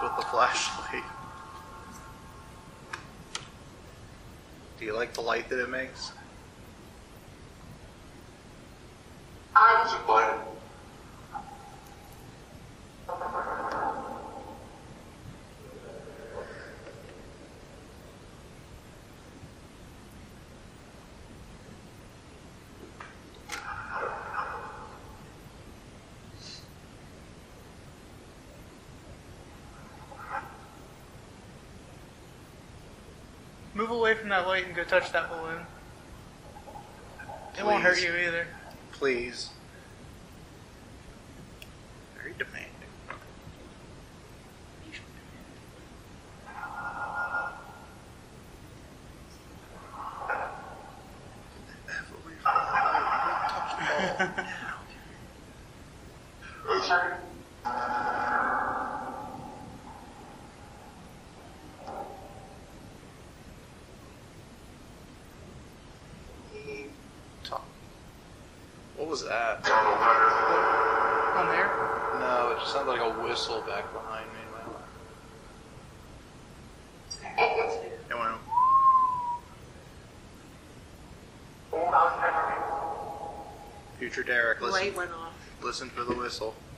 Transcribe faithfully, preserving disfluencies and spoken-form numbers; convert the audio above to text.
with the flashlight. Do you like the light that it makes? I was invited. Move away from that light and go touch that balloon. It won't hurt Please. you either. Please. Very demanding. What was that? On there? No, it just sounded like a whistle back behind me. It went. Future Derek, The listen. light went off. Listen for the whistle.